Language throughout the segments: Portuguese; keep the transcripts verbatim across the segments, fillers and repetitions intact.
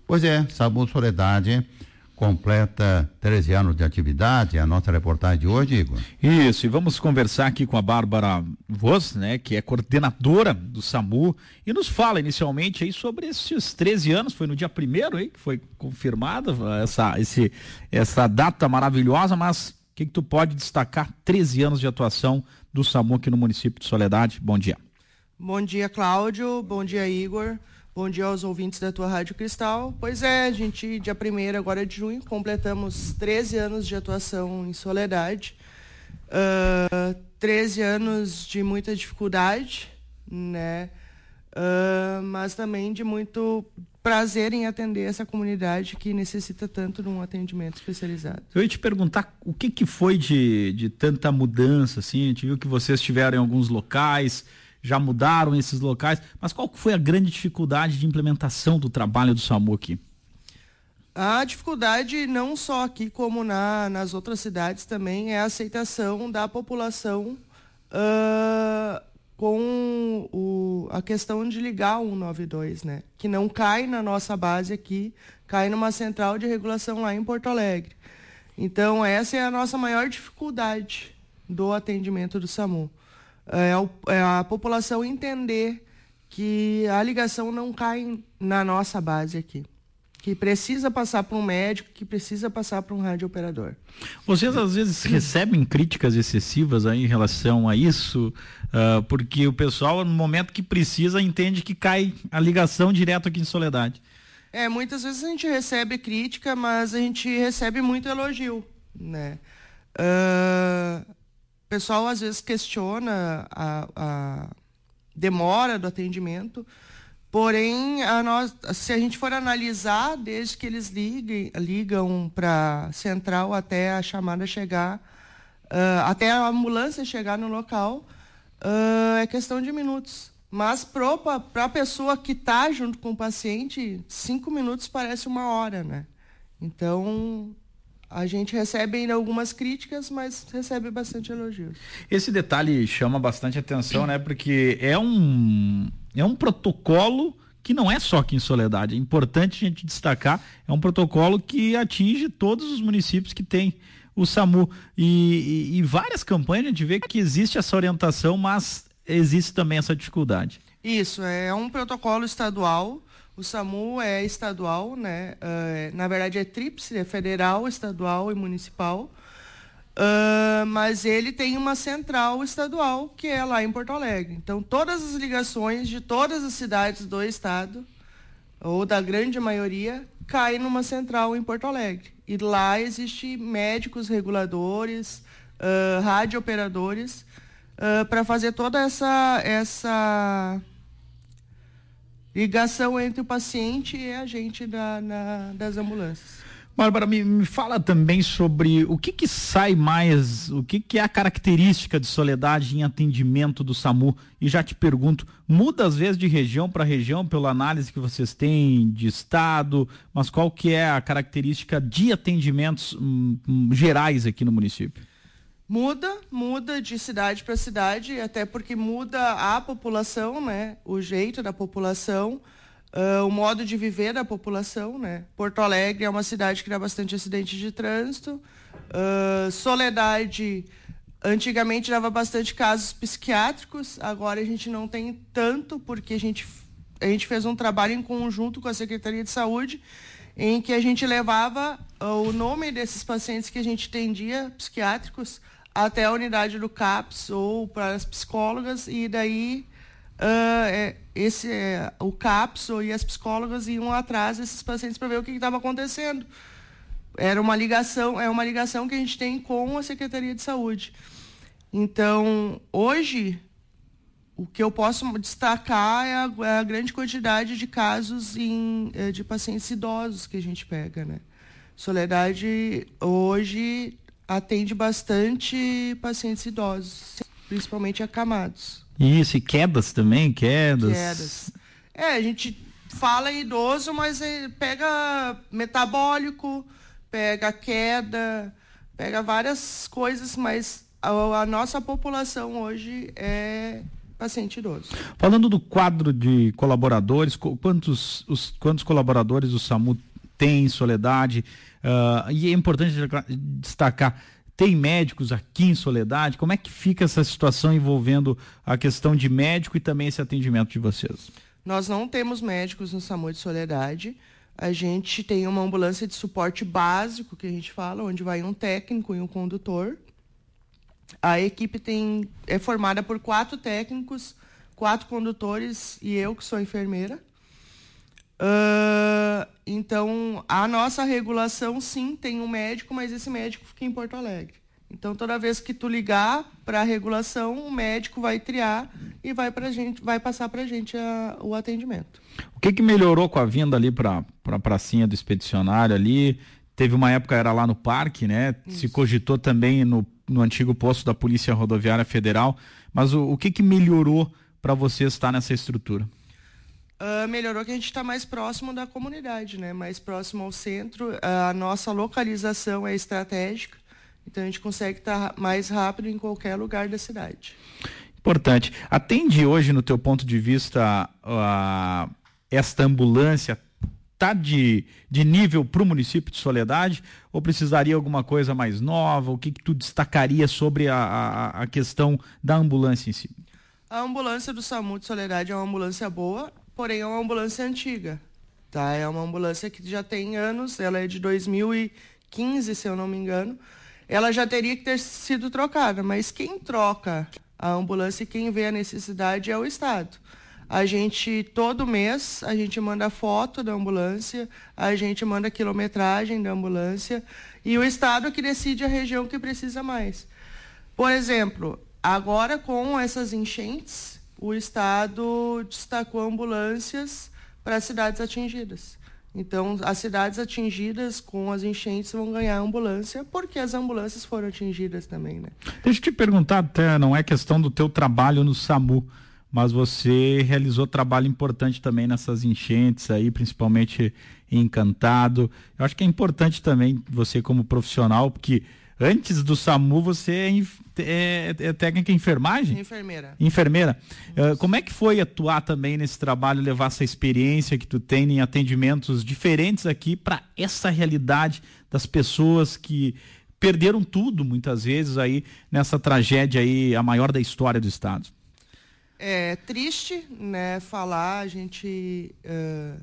Pois é, SAMU Soledade completa treze anos de atividade, a nossa reportagem de hoje, Igor. Isso, e vamos conversar aqui com a Bárbara Voss, né, que é coordenadora do SAMU, e nos fala inicialmente aí sobre esses treze anos, foi no dia primeiro aí que foi confirmada essa, esse, essa data maravilhosa, mas o que, que tu pode destacar? treze anos de atuação do SAMU aqui no município de Soledade. Bom dia. Bom dia, Cláudio, bom dia, Igor. Bom dia aos ouvintes da tua Rádio Cristal. Pois é, a gente, dia primeiro agora de junho, completamos treze anos de atuação em Soledade. Uh, treze anos de muita dificuldade, né? Uh, mas também de muito prazer em atender essa comunidade que necessita tanto de um atendimento especializado. Eu ia te perguntar o que, que foi de, de tanta mudança, assim, a gente viu que vocês tiveram em alguns locais, já mudaram esses locais, mas qual foi a grande dificuldade de implementação do trabalho do SAMU aqui? A dificuldade, não só aqui como na, nas outras cidades também, é a aceitação da população uh, com o, a questão de ligar o cento e noventa e dois, né? Que não cai na nossa base aqui, cai numa central de regulação lá em Porto Alegre. Então, essa é a nossa maior dificuldade do atendimento do SAMU. É, é a população entender que a ligação não cai na nossa base aqui, que precisa passar para um médico, que precisa passar para um radiooperador. Vocês às vezes recebem críticas excessivas aí em relação a isso, uh, porque o pessoal no momento que precisa entende que cai a ligação direto aqui em Soledade. É, muitas vezes a gente recebe crítica, mas a gente recebe muito elogio, né? Uh... O pessoal às vezes questiona a, a demora do atendimento, porém, a nós, se a gente for analisar, desde que eles liguem, ligam para a central até a chamada chegar, uh, até a ambulância chegar no local, uh, é questão de minutos. Mas para a pessoa que está junto com o paciente, cinco minutos parece uma hora, né? Então, a gente recebe ainda algumas críticas, mas recebe bastante elogios. Esse detalhe chama bastante atenção, né? Porque é um, é um protocolo que não é só aqui em Soledade. É importante a gente destacar, é um protocolo que atinge todos os municípios que tem o SAMU. E, e, e várias campanhas a gente vê que existe essa orientação, mas existe também essa dificuldade. Isso, é um protocolo estadual. O SAMU é estadual, né? Uh, na verdade é tríplice, é federal, estadual e municipal. Uh, mas ele tem uma central estadual, que é lá em Porto Alegre. Então, todas as ligações de todas as cidades do estado, ou da grande maioria, caem numa central em Porto Alegre. E lá existe médicos reguladores, uh, radiooperadores, uh, para fazer toda essa... essa ligação entre o paciente e a gente da, na, das ambulâncias. Bárbara, me, me fala também sobre o que que sai mais, o que que é a característica de Soledade em atendimento do SAMU, e já te pergunto, muda às vezes de região para região pela análise que vocês têm de estado, mas qual que é a característica de atendimentos hum, hum, gerais aqui no município? Muda, muda de cidade para cidade, até porque muda a população, né? O jeito da população, uh, o modo de viver da população, né? Porto Alegre é uma cidade que dá bastante acidente de trânsito. Uh, Soledade, antigamente dava bastante casos psiquiátricos, agora a gente não tem tanto, porque a gente, a gente fez um trabalho em conjunto com a Secretaria de Saúde, em que a gente levava uh, o nome desses pacientes que a gente atendia, psiquiátricos, até a unidade do CAPS ou para as psicólogas, e daí uh, é, esse, é, o CAPS ou, e as psicólogas iam atrás desses pacientes para ver o que estava acontecendo. Era uma ligação, é uma ligação que a gente tem com a Secretaria de Saúde. Então, hoje, o que eu posso destacar é a, é a grande quantidade de casos em, de pacientes idosos que a gente pega, né? Soledade, hoje, atende bastante pacientes idosos, principalmente acamados. Isso, e quedas também, quedas. Quedas. É, a gente fala em idoso, mas pega metabólico, pega queda, pega várias coisas, mas a, a nossa população hoje é paciente idoso. Falando do quadro de colaboradores, quantos, os, quantos colaboradores o SAMU tem em Soledade? Uh, e é importante destacar, tem médicos aqui em Soledade? Como é que fica essa situação envolvendo a questão de médico e também esse atendimento de vocês? Nós não temos médicos no SAMU de Soledade. A gente tem uma ambulância de suporte básico, que a gente fala, onde vai um técnico e um condutor. A equipe tem, é formada por quatro técnicos, quatro condutores e eu, que sou enfermeira. Uh, então, a nossa regulação, sim, tem um médico, mas esse médico fica em Porto Alegre. Então, toda vez que tu ligar para a regulação, o médico vai triar e vai, pra gente, vai passar para a gente a, o atendimento. O que, que melhorou com a vinda ali para a pracinha do expedicionário ali? Teve uma época, era lá no parque, né? Isso. Se cogitou também no, no antigo posto da Polícia Rodoviária Federal. Mas o, o que, que melhorou para você estar nessa estrutura? Uh, melhorou que a gente está mais próximo da comunidade, né? Mais próximo ao centro. A nossa localização é estratégica, então a gente consegue estar tá mais rápido em qualquer lugar da cidade. Importante. Atende hoje, no teu ponto de vista, uh, esta ambulância está de, de nível para o município de Soledade ou precisaria alguma coisa mais nova? O que, que tu destacaria sobre a, a, a questão da ambulância em si? A ambulância do SAMU de Soledade é uma ambulância boa, porém é uma ambulância antiga, tá? É uma ambulância que já tem anos, ela é de dois mil e quinze, se eu não me engano. Ela já teria que ter sido trocada, mas quem troca a ambulância e quem vê a necessidade é o Estado. A gente, todo mês, a gente manda foto da ambulância, a gente manda quilometragem da ambulância e o Estado que decide a região que precisa mais. Por exemplo, agora com essas enchentes, o Estado destacou ambulâncias para as cidades atingidas. Então, as cidades atingidas com as enchentes vão ganhar ambulância, porque as ambulâncias foram atingidas também, né? Deixa eu te perguntar, até não é questão do teu trabalho no SAMU, mas você realizou trabalho importante também nessas enchentes aí, principalmente em Encantado. Eu acho que é importante também você como profissional, porque antes do SAMU você é, é, é técnica em enfermagem? Enfermeira. Enfermeira. Uh, como é que foi atuar também nesse trabalho, levar essa experiência que tu tem em atendimentos diferentes aqui para essa realidade das pessoas que perderam tudo, muitas vezes, aí nessa tragédia aí, a maior da história do estado? É triste, né, falar, a gente uh,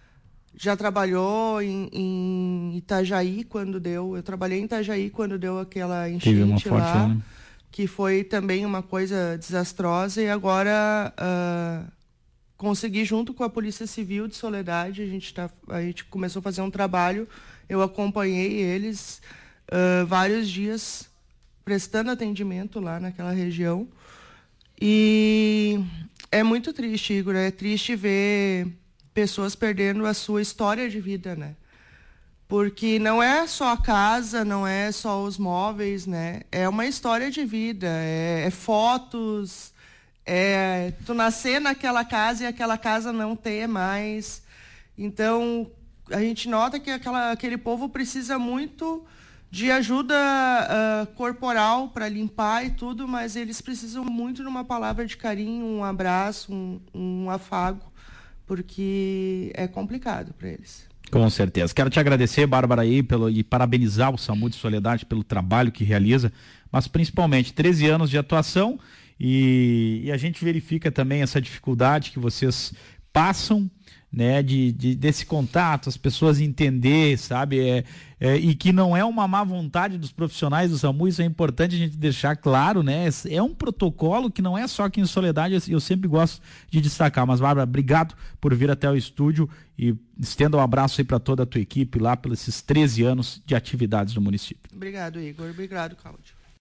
já trabalhou em, em Itajaí quando deu, eu trabalhei em Itajaí quando deu aquela enchente lá, forte, né? Que foi também uma coisa desastrosa e agora uh, consegui junto com a Polícia Civil de Soledade, a gente, tá, a gente começou a fazer um trabalho, eu acompanhei eles uh, vários dias prestando atendimento lá naquela região. E é muito triste, Igor, é triste ver pessoas perdendo a sua história de vida, né? Porque não é só a casa, não é só os móveis, né? É uma história de vida, é, é fotos, é tu nascer naquela casa e aquela casa não ter mais. Então, a gente nota que aquela, aquele povo precisa muito de ajuda uh, corporal para limpar e tudo, mas eles precisam muito de uma palavra de carinho, um abraço, um, um afago, porque é complicado para eles. Com certeza. Quero te agradecer, Bárbara, aí, pelo, e parabenizar o SAMU de Soledade pelo trabalho que realiza, mas principalmente treze anos de atuação e, e a gente verifica também essa dificuldade que vocês passam, né, de, de, desse contato, as pessoas entender, sabe, é, é, e que não é uma má vontade dos profissionais do SAMU, isso é importante a gente deixar claro, né, é um protocolo que não é só aqui em Soledade, eu sempre gosto de destacar, mas Bárbara, obrigado por vir até o estúdio e estenda um abraço aí para toda a tua equipe lá pelos esses treze anos de atividades no município. Obrigado, Igor, obrigado, Cláudio.